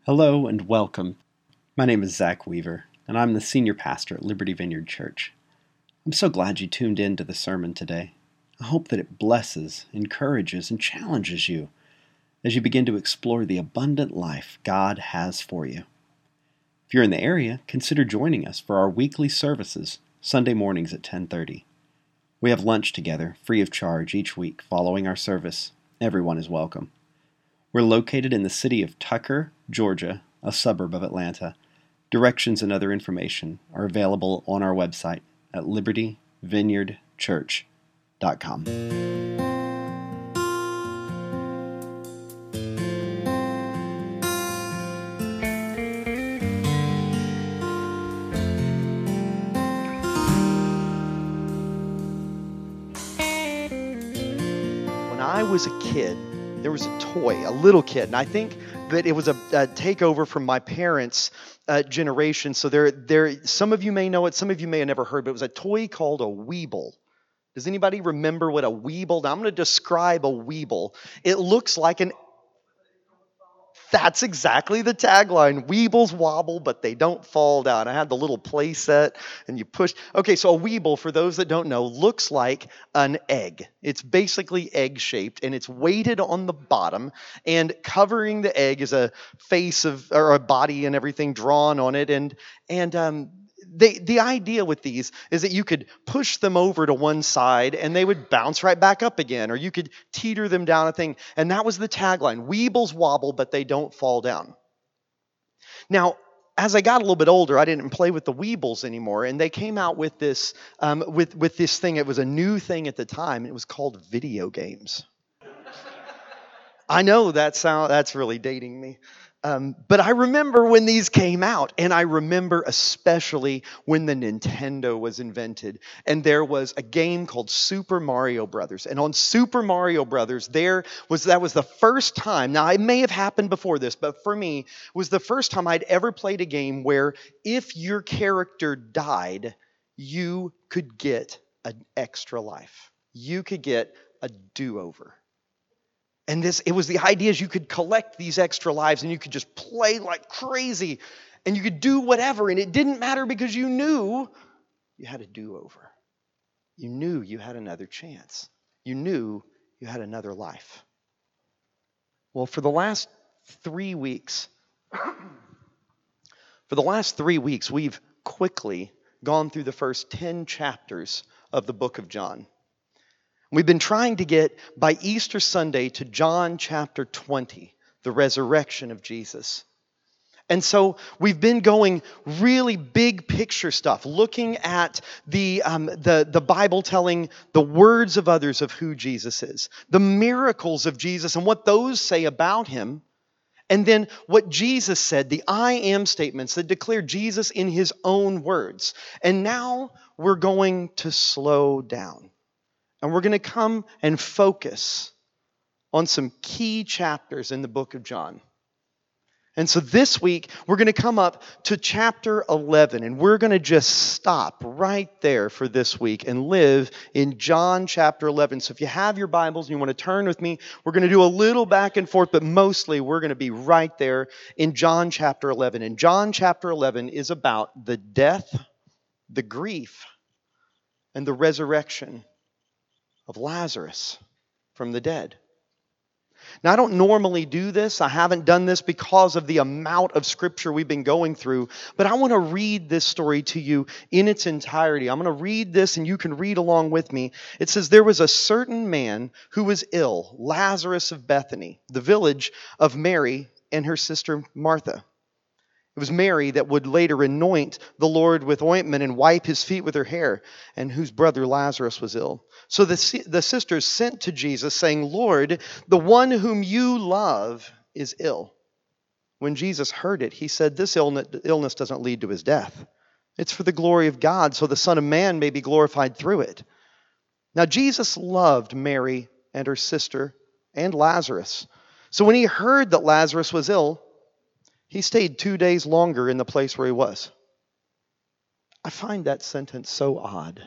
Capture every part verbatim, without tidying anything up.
Hello and welcome. My name is Zach Weaver, and I'm the senior pastor at Liberty Vineyard Church. I'm so glad you tuned in to the sermon today. I hope that it blesses, encourages, and challenges you as you begin to explore the abundant life God has for you. If you're in the area, consider joining us for our weekly services, Sunday mornings at ten thirty. We have lunch together, free of charge, each week following our service. Everyone is welcome. We're located in the city of Tucker, Georgia, a suburb of Atlanta. Directions and other information are available on our website at liberty vineyard church dot com. When I was a kid, there was a toy, a little kid, and I think that it was a, a takeover from my parents' uh, generation. So there, there, some of you may know it, some of you may have never heard, but it was a toy called a Weeble. Does anybody remember what a Weeble? Now I'm going to describe a Weeble. It looks like an That's exactly the tagline. Weebles wobble, but they don't fall down. I had the little play set, and you push. Okay, so a Weeble, for those that don't know, looks like an egg. It's basically egg-shaped, and it's weighted on the bottom, and covering the egg is a face of, or a body and everything drawn on it, and and um, they, the idea with these is that you could push them over to one side and they would bounce right back up again, or you could teeter them down a thing. And that was the tagline. Weebles wobble, but they don't fall down. Now, as I got a little bit older, I didn't play with the Weebles anymore, and they came out with this um, with with this thing. It was a new thing at the time. It was called video games. I know that sound that's really dating me. Um, but I remember when these came out, and I remember especially when the Nintendo was invented, and there was a game called Super Mario Brothers. And on Super Mario Brothers, there was that was the first time. Now, it may have happened before this, but for me, it was the first time I'd ever played a game where if your character died, you could get an extra life. You could get a do-over. And this, it was the idea is you could collect these extra lives and you could just play like crazy and you could do whatever. And it didn't matter because you knew you had a do-over. You knew you had another chance. You knew you had another life. Well, for the last three weeks, for the last three weeks, we've quickly gone through the first ten chapters of the book of John. We've been trying to get by Easter Sunday to John chapter twenty, the resurrection of Jesus. And so we've been going really big picture stuff, looking at the, um, the, the Bible telling the words of others of who Jesus is, the miracles of Jesus and what those say about him, and then what Jesus said, the I am statements that declare Jesus in his own words. And now we're going to slow down. And we're going to come and focus on some key chapters in the book of John. And so this week, we're going to come up to chapter eleven, and we're going to just stop right there for this week and live in John chapter eleven. So if you have your Bibles and you want to turn with me, we're going to do a little back and forth, but mostly we're going to be right there in John chapter eleven. And John chapter eleven is about the death, the grief, and the resurrection of Lazarus from the dead. Now, I don't normally do this. I haven't done this because of the amount of scripture we've been going through. But I want to read this story to you in its entirety. I'm going to read this and you can read along with me. It says, there was a certain man who was ill, Lazarus of Bethany, the village of Mary and her sister Martha. It was Mary that would later anoint the Lord with ointment and wipe his feet with her hair, and whose brother Lazarus was ill. So the, the sisters sent to Jesus, saying, Lord, the one whom you love is ill. When Jesus heard it, he said, this illness doesn't lead to his death. It's for the glory of God, so the Son of Man may be glorified through it. Now Jesus loved Mary and her sister and Lazarus. So when he heard that Lazarus was ill, he stayed two days longer in the place where he was. I find that sentence so odd.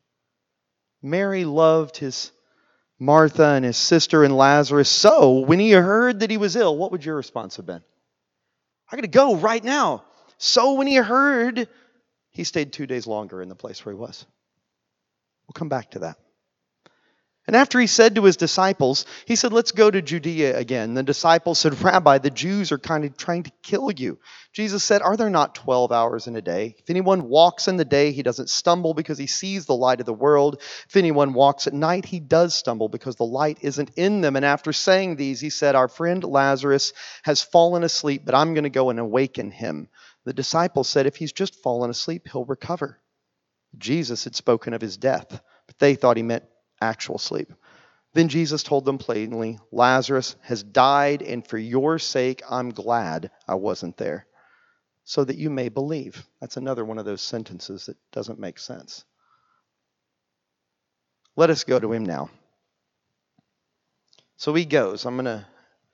Mary loved his Martha and his sister and Lazarus. So when he heard that he was ill, what would your response have been? I got to go right now. So when he heard, he stayed two days longer in the place where he was. We'll come back to that. And after he said to his disciples, he said, let's go to Judea again. The disciples said, Rabbi, the Jews are kind of trying to kill you. Jesus said, are there not twelve hours in a day? If anyone walks in the day, he doesn't stumble because he sees the light of the world. If anyone walks at night, he does stumble because the light isn't in them. And after saying these, he said, our friend Lazarus has fallen asleep, but I'm going to go and awaken him. The disciples said, if he's just fallen asleep, he'll recover. Jesus had spoken of his death, but they thought he meant actual sleep. Then Jesus told them plainly, Lazarus has died, and for your sake I'm glad I wasn't there, so that you may believe. That's another one of those sentences that doesn't make sense. Let us go to him now. So he goes. I'm going to,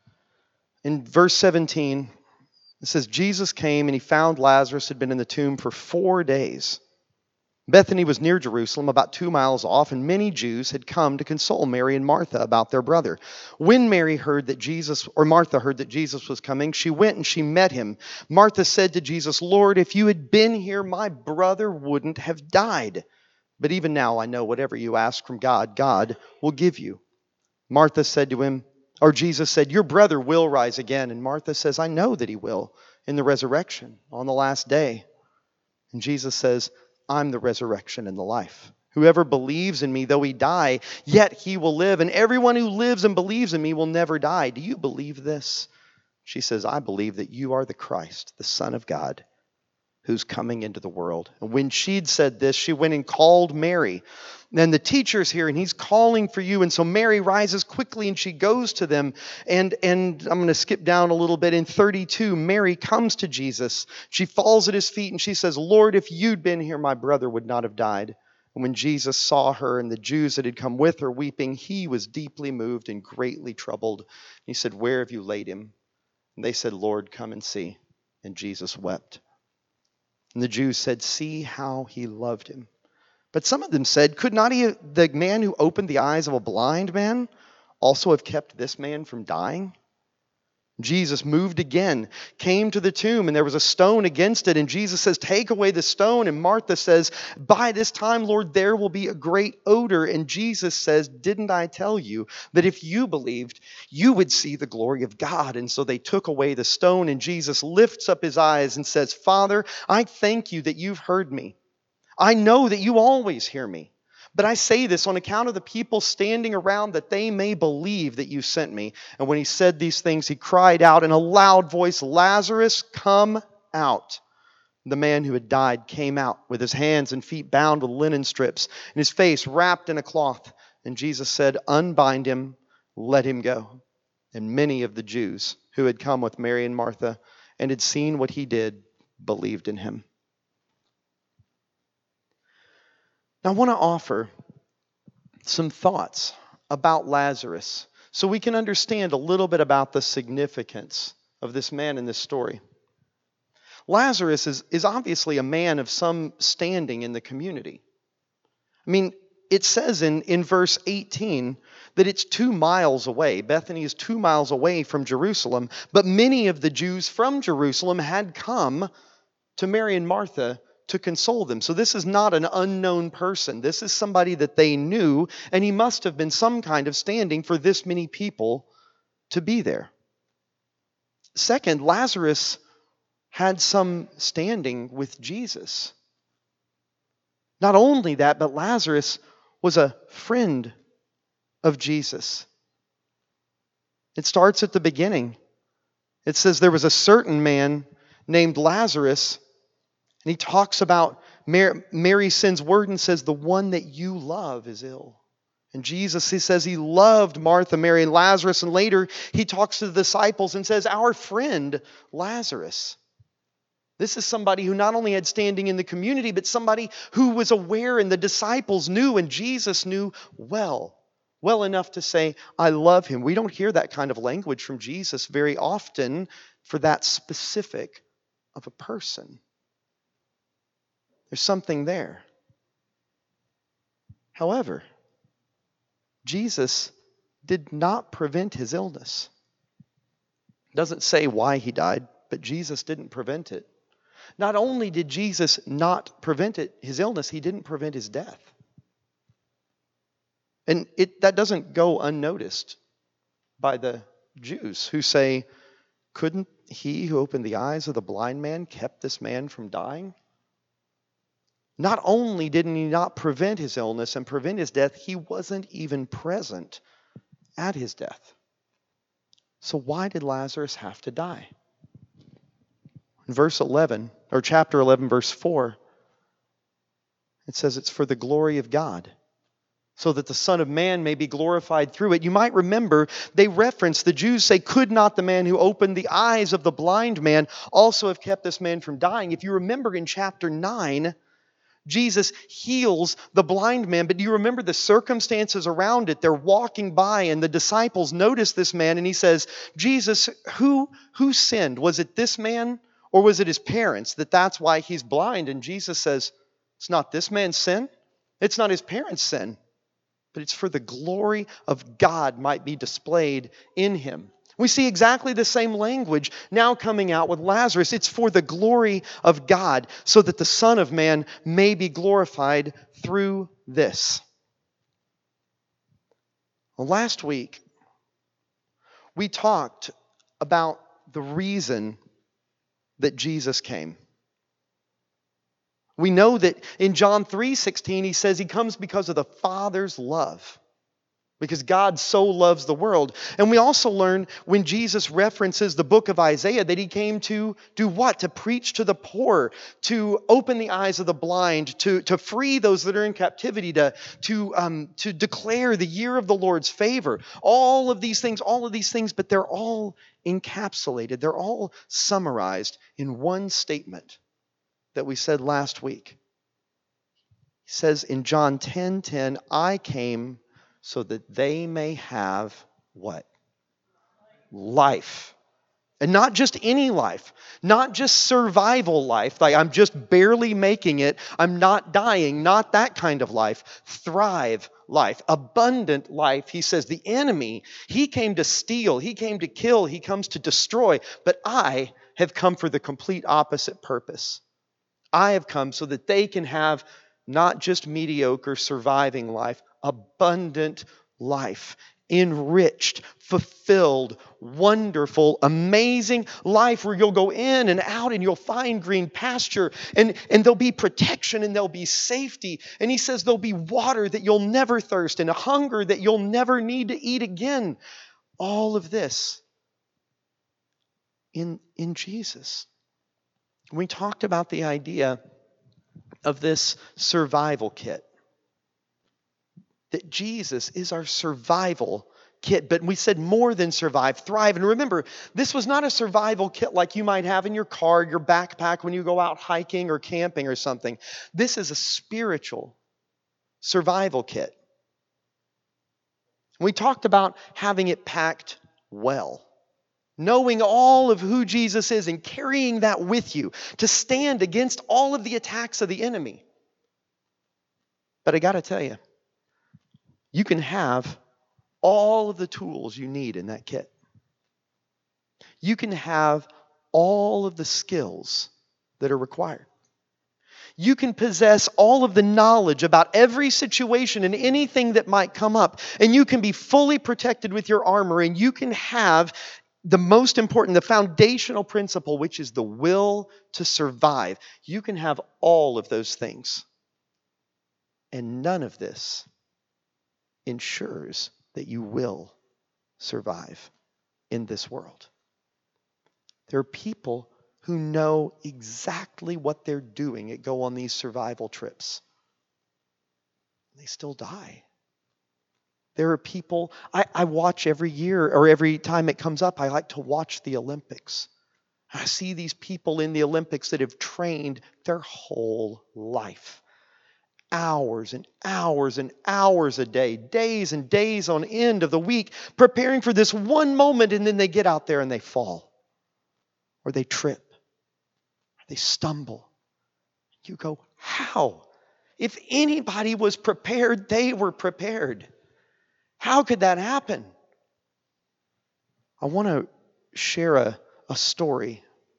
in verse seventeen, it says, Jesus came and he found Lazarus had been in the tomb for four days. Bethany was near Jerusalem, about two miles off, and many Jews had come to console Mary and Martha about their brother. When Mary heard that Jesus, or Martha heard that Jesus was coming, she went and she met him. Martha said to Jesus, Lord, if you had been here, my brother wouldn't have died. But even now I know whatever you ask from God, God will give you. Martha said to him, or Jesus said, your brother will rise again. And Martha says, I know that he will in the resurrection on the last day. And Jesus says, I'm the resurrection and the life. Whoever believes in me, though he die, yet he will live. And everyone who lives and believes in me will never die. Do you believe this? She says, I believe that you are the Christ, the Son of God, who's coming into the world. And when she'd said this, she went and called Mary. And the teacher's here, and he's calling for you. And so Mary rises quickly, and she goes to them. And, and I'm going to skip down a little bit. In thirty-two, Mary comes to Jesus. She falls at his feet, and she says, Lord, if you'd been here, my brother would not have died. And when Jesus saw her and the Jews that had come with her weeping, he was deeply moved and greatly troubled. He said, where have you laid him? And they said, Lord, come and see. And Jesus wept. And the Jews said, see how he loved him. But some of them said, could not he, the man who opened the eyes of a blind man, also have kept this man from dying? Jesus moved again, came to the tomb, and there was a stone against it. And Jesus says, take away the stone. And Martha says, by this time, Lord, there will be a great odor. And Jesus says, didn't I tell you that if you believed, you would see the glory of God? And so they took away the stone, and Jesus lifts up his eyes and says, Father, I thank you that you've heard me. I know that you always hear me. But I say this on account of the people standing around, that they may believe that you sent me. And when he said these things, he cried out in a loud voice, Lazarus, come out. The man who had died came out with his hands and feet bound with linen strips and his face wrapped in a cloth. And Jesus said, unbind him, let him go. And many of the Jews who had come with Mary and Martha and had seen what he did believed in him. Now, I want to offer some thoughts about Lazarus so we can understand a little bit about the significance of this man in this story. Lazarus is, is obviously a man of some standing in the community. I mean, it says in, in verse eighteen that it's two miles away. Bethany is two miles away from Jerusalem, but many of the Jews from Jerusalem had come to Mary and Martha to console them. So this is not an unknown person. This is somebody that they knew, and he must have been some kind of standing for this many people to be there. Second, Lazarus had some standing with Jesus. Not only that, but Lazarus was a friend of Jesus. It starts at the beginning. It says there was a certain man named Lazarus. And he talks about Mary, Mary sends word and says, the one that you love is ill. And Jesus, he says he loved Martha, Mary, and Lazarus. And later he talks to the disciples and says, our friend Lazarus. This is somebody who not only had standing in the community, but somebody who was aware, and the disciples knew, and Jesus knew well. Well enough to say, I love him. We don't hear that kind of language from Jesus very often for that specific of a person. There's something there. However, Jesus did not prevent his illness. It doesn't say why he died. but Jesus didn't prevent it. Not only did Jesus not prevent it, his illness, he didn't prevent his death. And it, that doesn't go unnoticed by the Jews who say, couldn't he who opened the eyes of the blind man kept this man from dying? Not only didn't he not prevent his illness and prevent his death, he wasn't even present at his death. So why did Lazarus have to die? In verse eleven, or chapter eleven, verse four, it says it's for the glory of God, so that the Son of Man may be glorified through it. You might remember they reference, the Jews say, could not the man who opened the eyes of the blind man also have kept this man from dying? If you remember in chapter nine, Jesus heals the blind man, but do you remember the circumstances around it? They're walking by and the disciples notice this man and he says, Jesus, who, who sinned? Was it this man or was it his parents that that's why he's blind? And Jesus says, it's not this man's sin. It's not his parents' sin. But it's for the glory of God might be displayed in him. We see exactly the same language now coming out with Lazarus. It's for the glory of God, so that the Son of Man may be glorified through this. Well, last week, we talked about the reason that Jesus came. We know that in John three sixteen, he says he comes because of the Father's love. Because God so loves the world. And we also learn when Jesus references the book of Isaiah that he came to do what? To preach to the poor, to open the eyes of the blind, to, to free those that are in captivity, to, to, um, to declare the year of the Lord's favor. All of these things, all of these things, but they're all encapsulated. They're all summarized in one statement that we said last week. He says in John ten ten, I came so that they may have what? Life. And not just any life. Not just survival life. Like I'm just barely making it. I'm not dying. Not that kind of life. Thrive life. Abundant life. He says the enemy, he came to steal. He came to kill. He comes to destroy. But I have come for the complete opposite purpose. I have come so that they can have not just mediocre surviving life, abundant life, enriched, fulfilled, wonderful, amazing life where you'll go in and out and you'll find green pasture and, and there'll be protection and there'll be safety. And he says there'll be water that you'll never thirst and a hunger that you'll never need to eat again. All of this in, in Jesus. We talked about the idea of this survival kit. That Jesus is our survival kit. But we said more than survive, thrive. And remember, this was not a survival kit like you might have in your car, your backpack when you go out hiking or camping or something. This is a spiritual survival kit. We talked about having it packed well. Knowing all of who Jesus is and carrying that with you to stand against all of the attacks of the enemy. But I got to tell you, you can have all of the tools you need in that kit. You can have all of the skills that are required. You can possess all of the knowledge about every situation and anything that might come up. And you can be fully protected with your armor. And you can have the most important, the foundational principle, which is the will to survive. You can have all of those things. And none of this ensures that you will survive in this world. There are people who know exactly what they're doing and go on these survival trips. They still die. There are people, I, I watch every year or every time it comes up, I like to watch the Olympics. I see these people in the Olympics that have trained their whole life. Hours and hours and hours a day, days and days on end of the week, preparing for this one moment, and then they get out there and they fall. Or they trip. Or they stumble. You go, how? If anybody was prepared, they were prepared. How could that happen? I want to share a, a story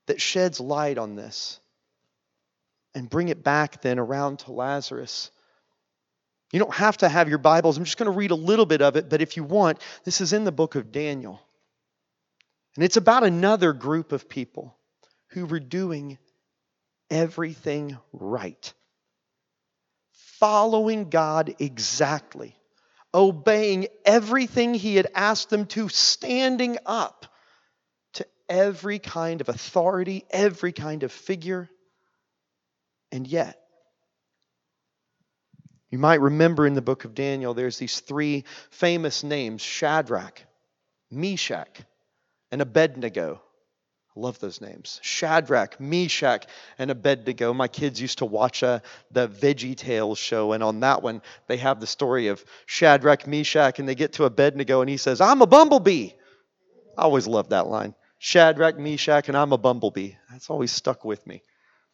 that sheds light on this. And bring it back then around to Lazarus. You don't have to have your Bibles. I'm just going to read a little bit of it, but if you want, this is in the book of Daniel. And it's about another group of people who were doing everything right. Following God exactly. Obeying everything He had asked them to, standing up to every kind of authority, every kind of figure. And yet, you might remember in the book of Daniel, there's these three famous names, Shadrach, Meshach, and Abednego. I love those names. Shadrach, Meshach, and Abednego. My kids used to watch uh, the Veggie Tales show, and on that one, they have the story of Shadrach, Meshach, and they get to Abednego, and he says, "I'm a bumblebee." I always loved that line. Shadrach, Meshach, and I'm a bumblebee. That's always stuck with me.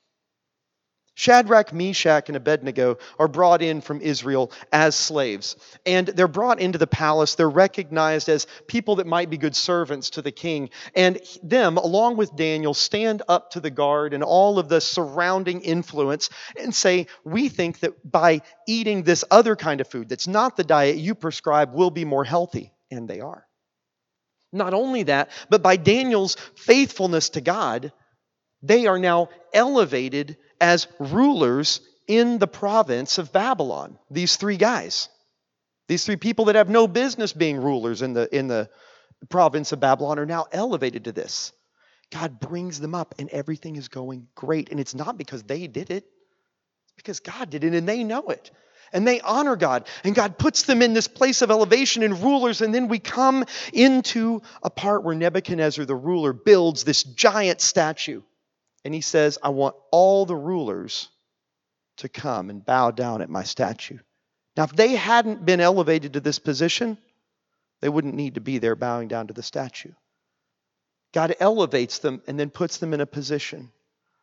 Shadrach, Meshach, and Abednego are brought in from Israel as slaves. And they're brought into the palace. They're recognized as people that might be good servants to the king. And them, along with Daniel, stand up to the guard and all of the surrounding influence and say, we think that by eating this other kind of food that's not the diet you prescribe will be more healthy. And they are. Not only that, but by Daniel's faithfulness to God, they are now elevated as rulers in the province of Babylon. These three guys. These three people that have no business being rulers in the, in the province of Babylon are now elevated to this. God brings them up and everything is going great. And it's not because they did it. It's because God did it and they know it. And they honor God. And God puts them in this place of elevation and rulers. And then we come into a part where Nebuchadnezzar, the ruler, builds this giant statue. And he says, I want all the rulers to come and bow down at my statue. Now, if they hadn't been elevated to this position, they wouldn't need to be there bowing down to the statue. God elevates them and then puts them in a position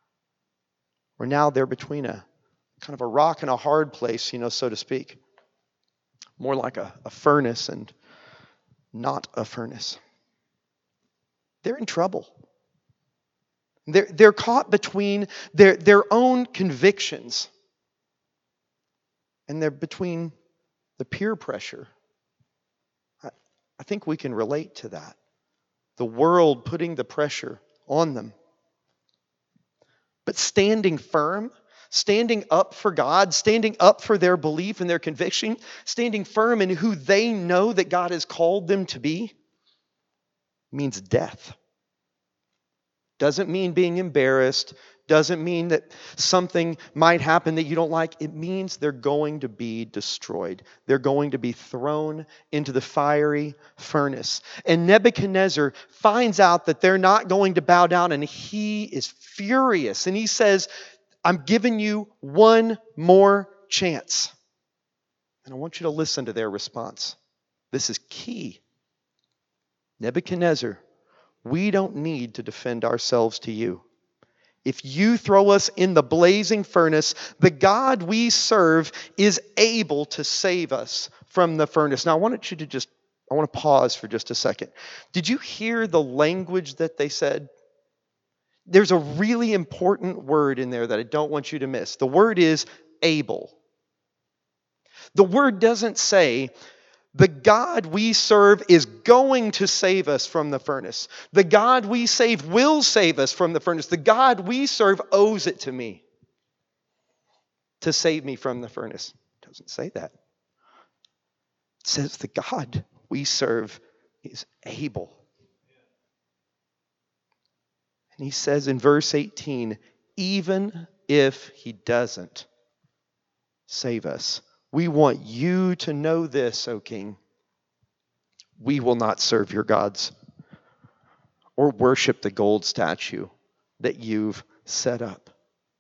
where now they're between a kind of a rock and a hard place, you know, so to speak. More like a, a furnace and not a furnace. They're in trouble. They're, they're caught between their, their own convictions and they're between the peer pressure. I, I think we can relate to that. The world putting the pressure on them. But standing firm, standing up for God, standing up for their belief and their conviction, standing firm in who they know that God has called them to be, means death. Doesn't mean being embarrassed. Doesn't mean that something might happen that you don't like. It means they're going to be destroyed. They're going to be thrown into the fiery furnace. And Nebuchadnezzar finds out that they're not going to bow down, and he is furious. And he says, I'm giving you one more chance. And I want you to listen to their response. This is key. Nebuchadnezzar, we don't need to defend ourselves to you. If you throw us in the blazing furnace, the God we serve is able to save us from the furnace. Now, I want you to just, I want to pause for just a second. Did you hear the language that they said? There's a really important word in there that I don't want you to miss. The word is able. The word doesn't say, the God we serve is going to save us from the furnace. The God we save will save us from the furnace. The God we serve owes it to me to save me from the furnace. It doesn't say that. It says the God we serve is able. And he says in verse eighteen, even if he doesn't save us, we want you to know this, O king. We will not serve your gods or worship the gold statue that you've set up.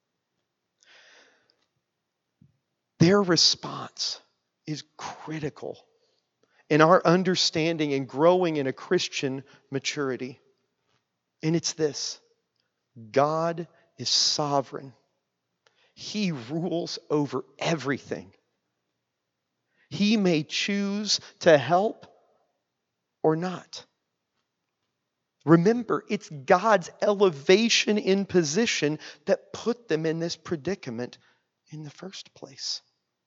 Their response is critical in our understanding and growing in a Christian maturity. And it's this: God is sovereign. He rules over everything. He may choose to help or not. Remember, it's God's elevation in position that put them in this predicament in the first place.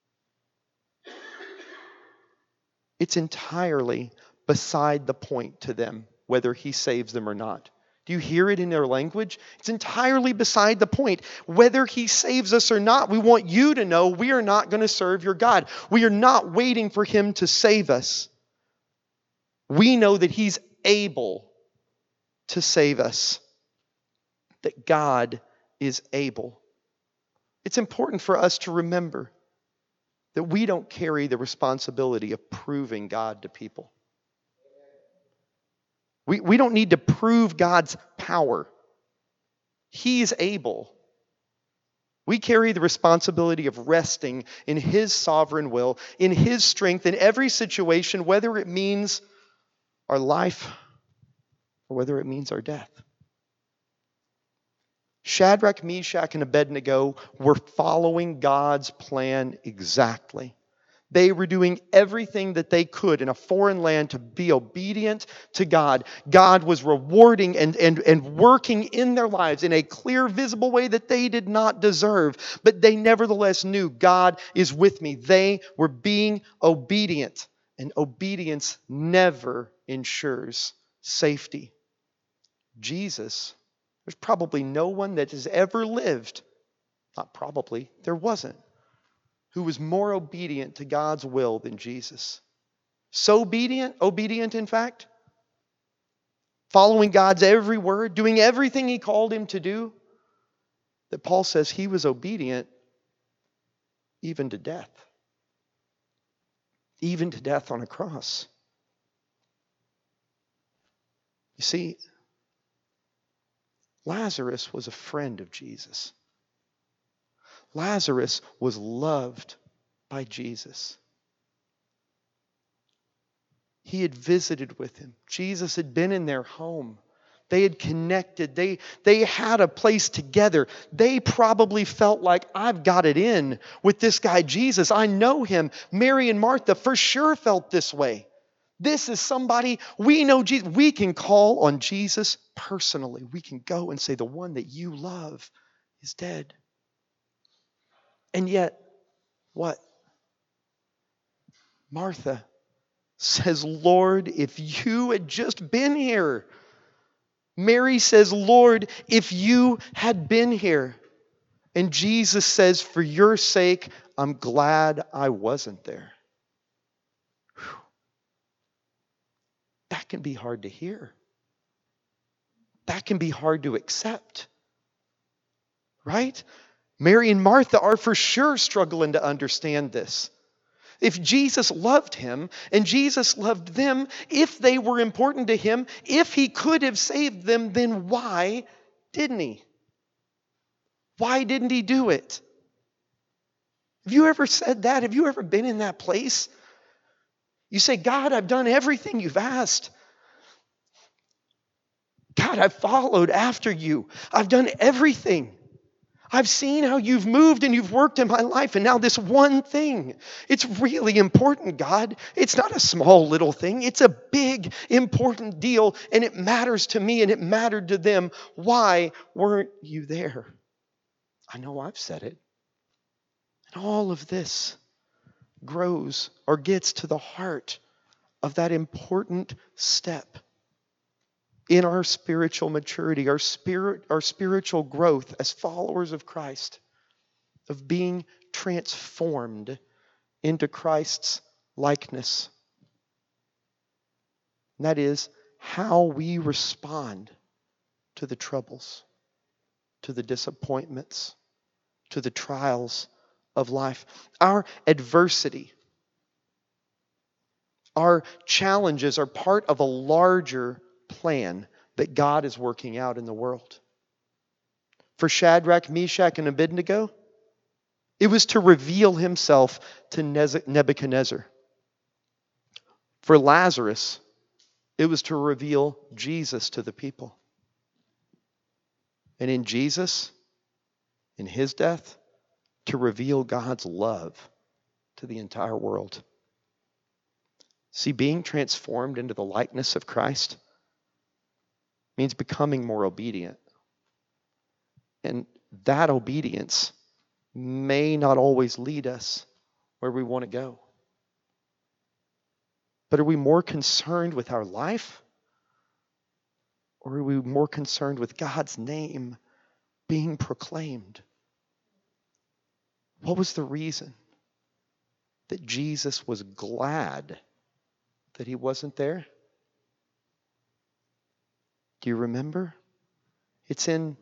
It's entirely beside the point to them whether he saves them or not. Do you hear it in their language? It's entirely beside the point. Whether he saves us or not, we want you to know we are not going to serve your God. We are not waiting for him to save us. We know that he's able to save us. That God is able. It's important for us to remember that we don't carry the responsibility of proving God to people. We, we don't need to prove God's power. He's able. We carry the responsibility of resting in his sovereign will, in his strength in every situation, whether it means our life or whether it means our death. Shadrach, Meshach, and Abednego were following God's plan exactly. They were doing everything that they could in a foreign land to be obedient to God. God was rewarding and, and, and working in their lives in a clear, visible way that they did not deserve. But they nevertheless knew God is with me. They were being obedient. And obedience never ensures safety. Jesus, there's probably no one that has ever lived, not probably, there wasn't, who was more obedient to God's will than Jesus. So obedient, obedient in fact, following God's every word, doing everything he called him to do, that Paul says he was obedient even to death. Even to death on a cross. You see, Lazarus was a friend of Jesus. Lazarus was loved by Jesus. He had visited with him. Jesus had been in their home. They had connected. They, they had a place together. They probably felt like, I've got it in with this guy Jesus. I know him. Mary and Martha for sure felt this way. This is somebody, we know Jesus. We can call on Jesus personally. We can go and say, the one that you love is dead. And yet, what? Martha says, Lord, if you had just been here. Mary says, Lord, if you had been here. And Jesus says, for your sake, I'm glad I wasn't there. Whew. That can be hard to hear. That can be hard to accept. Right? Mary and Martha are for sure struggling to understand this. If Jesus loved him and Jesus loved them, if they were important to him, if he could have saved them, then why didn't he? Why didn't he do it? Have you ever said that? Have you ever been in that place? You say, God, I've done everything you've asked. God, I've followed after you. I've done everything. I've seen how you've moved and you've worked in my life. And now this one thing, it's really important, God. It's not a small little thing. It's a big, important deal. And it matters to me and it mattered to them. Why weren't you there? I know I've said it. And all of this grows or gets to the heart of that important step in our spiritual maturity, our spirit, our spiritual growth as followers of Christ, of being transformed into Christ's likeness. And that is how we respond to the troubles, to the disappointments, to the trials of life. Our adversity, our challenges are part of a larger plan that God is working out in the world. For Shadrach, Meshach, and Abednego, it was to reveal himself to Nebuchadnezzar. For Lazarus, it was to reveal Jesus to the people. And in Jesus, in his death, to reveal God's love to the entire world. See, being transformed into the likeness of Christ means becoming more obedient. And that obedience may not always lead us where we want to go. But are we more concerned with our life? Or are we more concerned with God's name being proclaimed? What was the reason that Jesus was glad that he wasn't there? Do you remember? It's in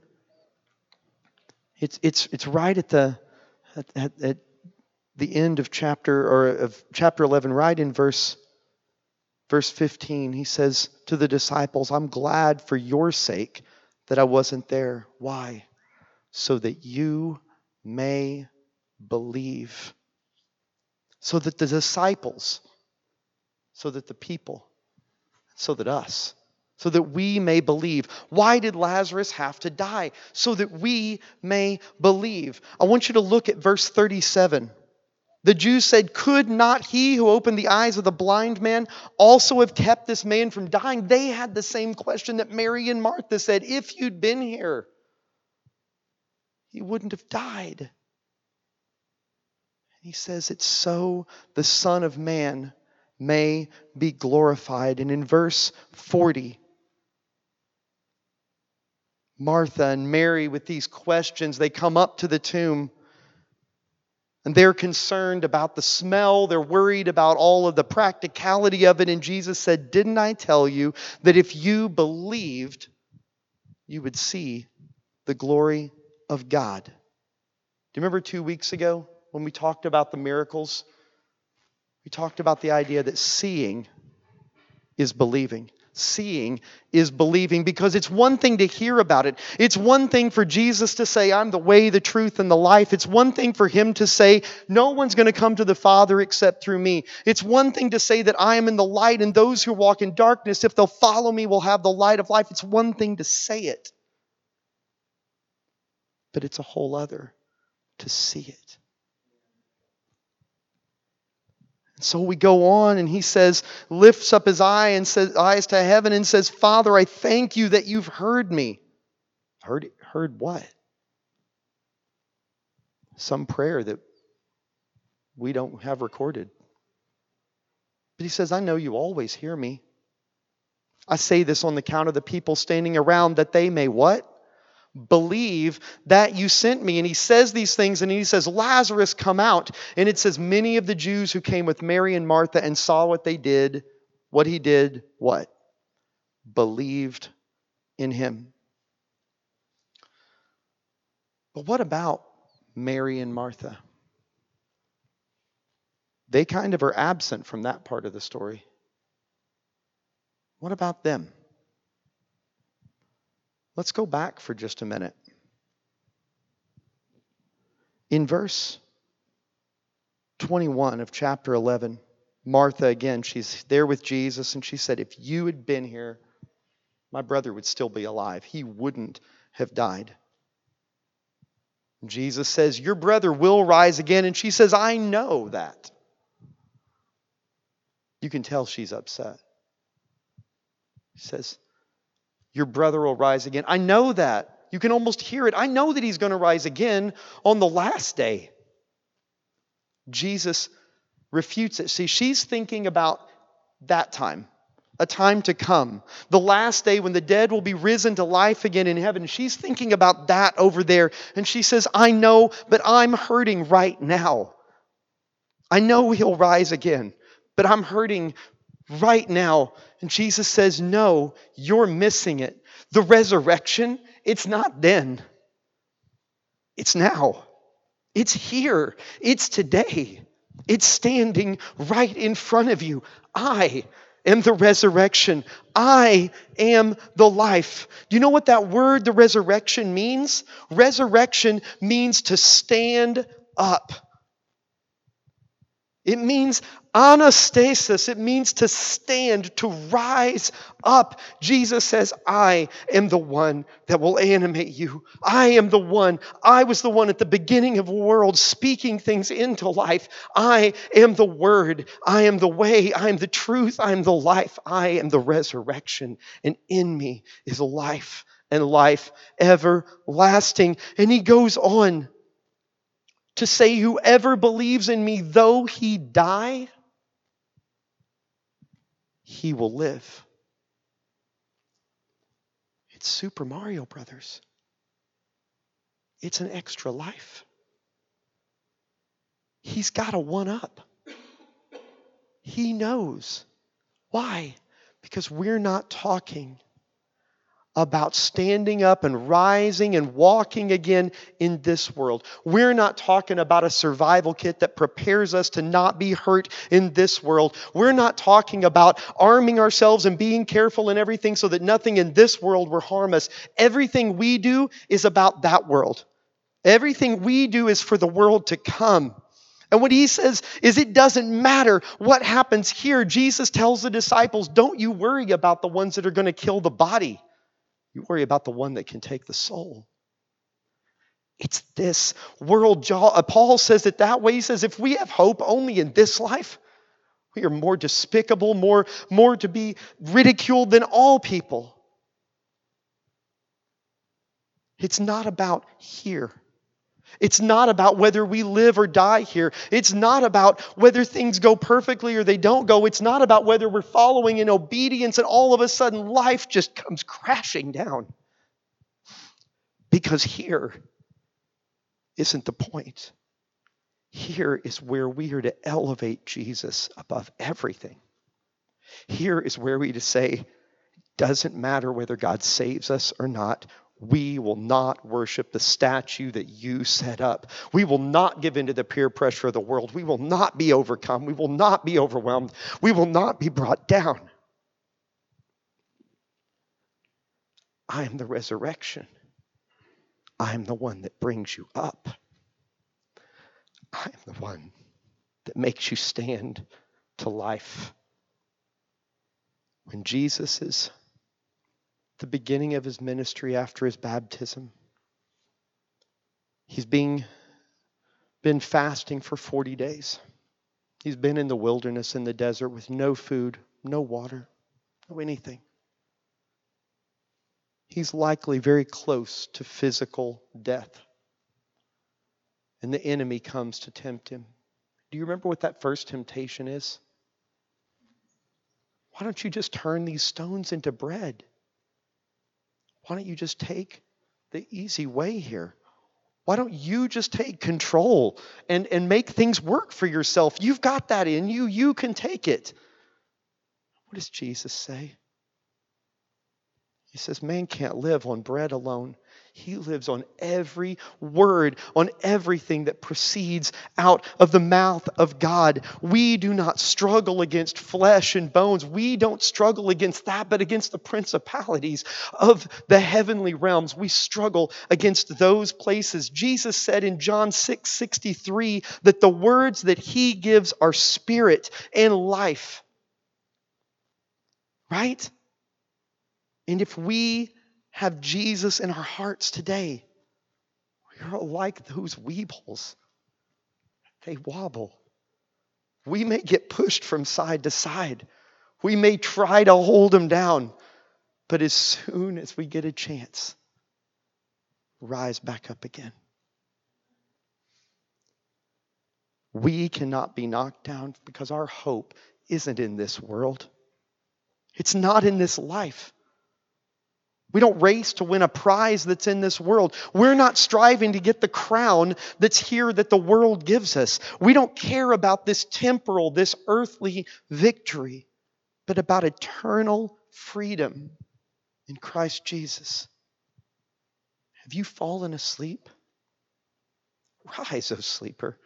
it's it's it's right at the at, at, at the end of chapter or of chapter eleven, right in verse verse fifteen. He says to the disciples, I'm glad for your sake that I wasn't there. Why? So that you may believe. So that the disciples, so that the people, so that us, so that we may believe. Why did Lazarus have to die? So that we may believe. I want you to look at verse thirty-seven. The Jews said, could not he who opened the eyes of the blind man also have kept this man from dying? They had the same question that Mary and Martha said. If you'd been here, he wouldn't have died. He says it's so the Son of Man may be glorified. And in verse forty, Martha and Mary with these questions, they come up to the tomb and they're concerned about the smell. They're worried about all of the practicality of it. And Jesus said, didn't I tell you that if you believed, you would see the glory of God? Do you remember two weeks ago when we talked about the miracles? We talked about the idea that seeing is believing. Seeing is believing, because it's one thing to hear about it. It's one thing for Jesus to say, I'm the way, the truth, and the life. It's one thing for him to say, no one's going to come to the Father except through me. It's one thing to say that I am in the light, and those who walk in darkness, if they'll follow me, will have the light of life. It's one thing to say it, but it's a whole other to see it. So we go on, and he says, lifts up his eye and says, eyes to heaven and says, Father, I thank you that you've heard me. Heard, heard what? Some prayer that we don't have recorded. But he says, I know you always hear me. I say this on the count of the people standing around, that they may what? Believe that you sent me. And he says these things, and he says, Lazarus, come out. And it says, many of the Jews who came with Mary and Martha and saw what they did, what he did, what? Believed in him. But what about Mary and Martha? They kind of are absent from that part of the story. What about them? Let's go back for just a minute. In verse twenty-one of chapter eleven, Martha, again, she's there with Jesus, and she said, if you had been here, my brother would still be alive. He wouldn't have died. Jesus says, your brother will rise again. And she says, I know that. You can tell she's upset. She says, your brother will rise again. I know that. You can almost hear it. I know that he's going to rise again on the last day. Jesus refutes it. See, she's thinking about that time, a time to come, the last day when the dead will be risen to life again in heaven. She's thinking about that over there. And she says, I know, but I'm hurting right now. I know he'll rise again, but I'm hurting right now. And Jesus says, no, you're missing it. The resurrection, it's not then. It's now. It's here. It's today. It's standing right in front of you. I am the resurrection. I am the life. Do you know what that word, the resurrection, means? Resurrection means to stand up. It means anastasis. It means to stand, to rise up. Jesus says, I am the one that will animate you. I am the one. I was the one at the beginning of the world speaking things into life. I am the Word. I am the way. I am the truth. I am the life. I am the resurrection. And in me is life and life everlasting. And he goes on to say, whoever believes in me, though he die, he will live. It's Super Mario Brothers. It's an extra life. He's got a one-up. He knows. Why? Because we're not talking about standing up and rising and walking again in this world. We're not talking about a survival kit that prepares us to not be hurt in this world. We're not talking about arming ourselves and being careful in everything so that nothing in this world will harm us. Everything we do is about that world. Everything we do is for the world to come. And what he says is it doesn't matter what happens here. Jesus tells the disciples, don't you worry about the ones that are going to kill the body. You worry about the one that can take the soul. It's this world. Paul says it that way. He says if we have hope only in this life, we are more despicable, more, more to be ridiculed than all people. It's not about here. It's not about whether we live or die here. It's not about whether things go perfectly or they don't go. It's not about whether we're following in obedience and all of a sudden life just comes crashing down. Because here isn't the point. Here is where we are to elevate Jesus above everything. Here is where we are to say, it doesn't matter whether God saves us or not. We will not worship the statue that you set up. We will not give in to the peer pressure of the world. We will not be overcome. We will not be overwhelmed. We will not be brought down. I am the resurrection. I am the one that brings you up. I am the one that makes you stand to life. When Jesus is the beginning of his ministry after his baptism, he's being been fasting for forty days. He's been in the wilderness, in the desert, with no food, no water, no anything. He's likely very close to physical death. And the enemy comes to tempt him. Do you remember what that first temptation is? Why don't you just turn these stones into bread? Why don't you just take the easy way here? Why don't you just take control and, and make things work for yourself? You've got that in you. You can take it. What does Jesus say? He says, man can't live on bread alone. He lives on every word, on everything that proceeds out of the mouth of God. We do not struggle against flesh and bones. We don't struggle against that, but against the principalities of the heavenly realms. We struggle against those places. Jesus said in John six sixty-three that the words that he gives are spirit and life. Right? And if we have Jesus in our hearts today, we are like those weebles. They wobble. We may get pushed from side to side. We may try to hold them down. But as soon as we get a chance, rise back up again. We cannot be knocked down because our hope isn't in this world. It's not in this life. We don't race to win a prize that's in this world. We're not striving to get the crown that's here that the world gives us. We don't care about this temporal, this earthly victory, but about eternal freedom in Christ Jesus. Have you fallen asleep? Rise, O sleeper.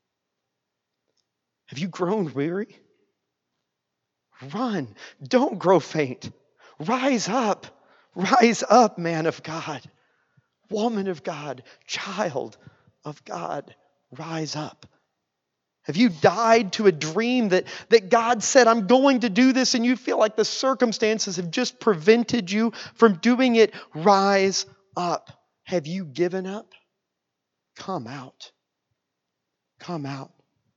Have you grown weary? Run. Don't grow faint. Rise up. Rise up, man of God, woman of God, child of God. Rise up Have you died to a dream that, that God said, I'm going to do this, and you feel like the circumstances have just prevented you from doing it? Rise up. Have you given up? Come out. Come out.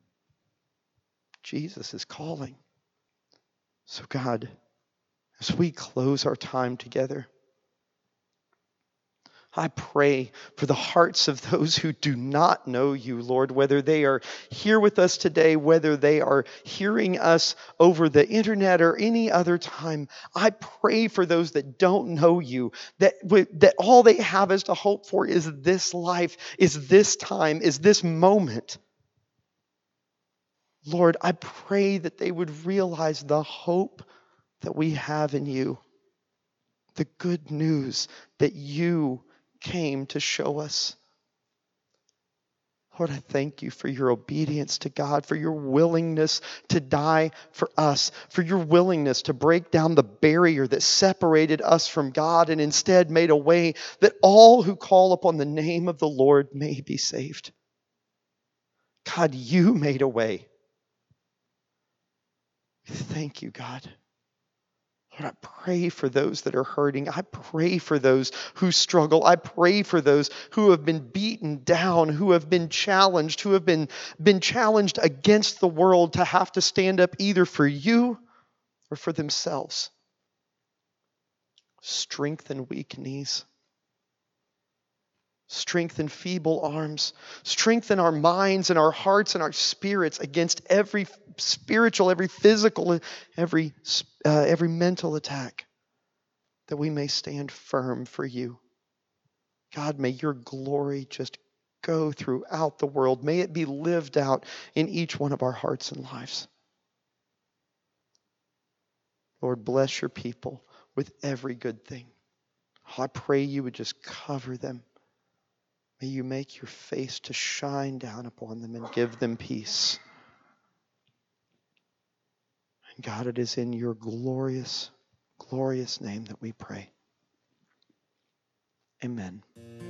Jesus is calling. So God, as we close our time together, I pray for the hearts of those who do not know you, Lord, whether they are here with us today, whether they are hearing us over the internet or any other time. I pray for those that don't know you, that, that all they have is to hope for is this life, is this time, is this moment. Lord, I pray that they would realize the hope that we have in you, the good news that you came to show us. Lord, I thank you for your obedience to God, for your willingness to die for us, for your willingness to break down the barrier that separated us from God and instead made a way that all who call upon the name of the Lord may be saved. God, you made a way. Thank you, God. Lord, I pray for those that are hurting. I pray for those who struggle. I pray for those who have been beaten down, who have been challenged, who have been, been challenged against the world to have to stand up either for you or for themselves. Strengthen weak knees. Strengthen feeble arms. Strengthen our minds and our hearts and our spirits against every spiritual, every physical, every, uh, every mental attack, that we may stand firm for you. God, may your glory just go throughout the world. May it be lived out in each one of our hearts and lives. Lord, bless your people with every good thing. I pray you would just cover them. May you make your face to shine down upon them and give them peace. And God, it is in your glorious, glorious name that we pray. Amen.